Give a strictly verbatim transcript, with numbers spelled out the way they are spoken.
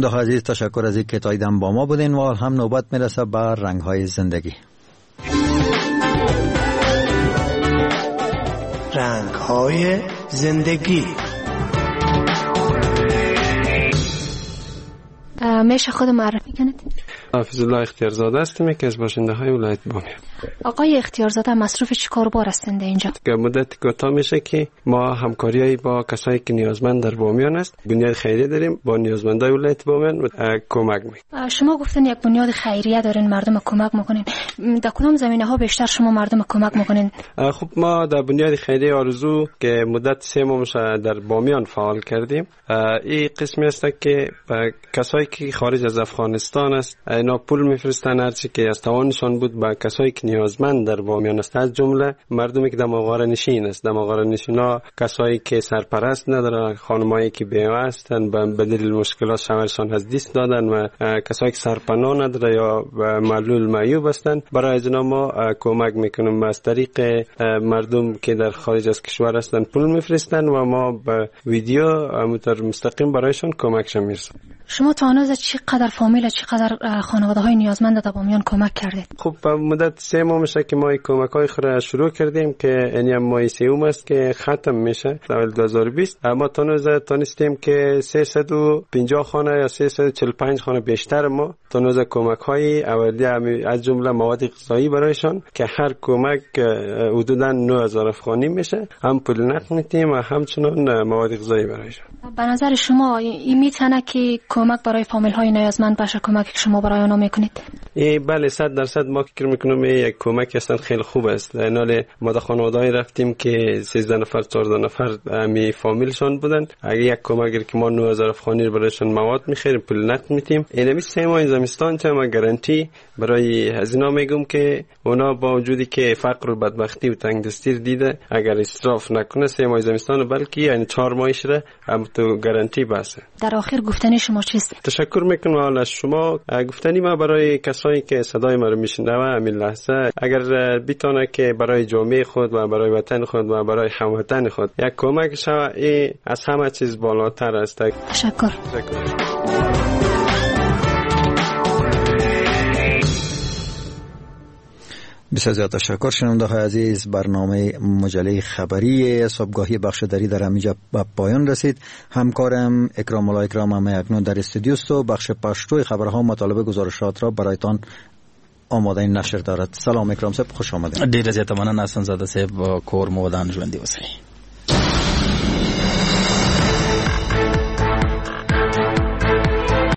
شنونده عزیز، تشکر از اینکه تا ایدم با ما بودین و هم نوبت میرسه به رنگ‌های زندگی. رنگ‌های زندگی. میشه خود معرفی کنید؟ حافظ الله اختیارزاده هستم که از باشنده های ولایت بامیان. آقای اختیارزاده مصروف چی کاربار هستند اینجا؟ مدت کوتاه میشه که ما همکاریایی با کسایی که نیازمند در بامیان است بنیاد خیریه داریم، با نیازمندای ولایت بامیان کمک میکنیم. شما گفتن یک بنیاد خیریه دارین، مردم کمک میکنین. در کدام زمینه ها بیشتر شما مردم کمک میکنین؟ خب ما در بنیاد خیریه آرزو که مدت سه ماه در بامیان فعال کردیم، این قسمی است که کسایی که خارج از افغانستان است اینا پول میفرستن هرچی که از توانشان بود با کسایی که نیازمند در بامیان است، از جمله مردمی که در مغاره نشین است. در مغاره نشینا کسایی که سرپرست ندارن، خانمایی که بیوه هستن به دلیل مشکلات شوهرشان از دست دادن و کسایی که سرپناه نداره یا معلول معیوب هستن، برای از اینا ما کمک میکنیم. از طریق مردم که در خارج از کشور هستن پول میفرستن و ما به ویدیو مستقیم برایشان کمکش میرسیم. شما تا هنوز چقدر فامیل، چقدر خانواده های نیازمند در بامیان کمک کردید؟ خب مدت سه ماه میشه که ما کمک های خود شروع کردیم که یعنی ماه سوم است که ختم میشه سال دو هزار و بیست. اما تا هنوز تونستیم که سیصد و پنجاه خانه یا سیصد و چهل و پنج خانه بیشتر ما تا هنوز کمک های اولیه از جمله مواد غذایی برایشان که هر کمک حدودا نه هزار افغانی میشه، هم پول نقد میتیم و همچنان مواد غذایی برایشان. به نظر شما این میتونه که کمک برای فامیل های نیازمند باشه، کمک که شما برای آنها میکنید؟ بله صد درصد ما فکر میکنم یک کمک اصلا خیلی خوب است. ناله ما در خانواده‌ای رفتیم که سیزده نفر چهارده نفر می فامیلشان بودن، اگه یک کمک که ما نه هزار افغانی برایشان مواد میخریم پول نقد میتیم. اینمی سه ماه زمستان چه ما گارانتی برای هزینه میگم که اونا با وجودی که فقر و بدبختی و تنگدستی دیده اگر اسراف نکنه سه ماه زمستان بلکه یعنی چهار ماهش را هم تو گارانتی باسه. در آخر گفتنی شما چیست؟ تشکر میکنم از شما. گفتنی ما برای کسایی که صدای ما رو میشنوه همین لحظه اگر بتونه که برای جامعه خود و برای وطن خود و برای هموطن خود یک کمک شوه، این از همه چیز بالاتر است. تشکر. تشکر. بسیار زیاد تشکر. شنونده های عزیز، برنامه مجله خبری صبحگاهی بخش دری در همینجا به پایان رسید. همکارم اکرام الله اکرام هم اکنون در استودیو است و بخش پشتوی خبرها مطالب گزارشات را برایتان آماده نشر دارد. سلام اکرام صاحب، خوش آمدید. ډیر زیات مننه حسن زاده صاحب، کور مودان ژوندۍ اوسئ.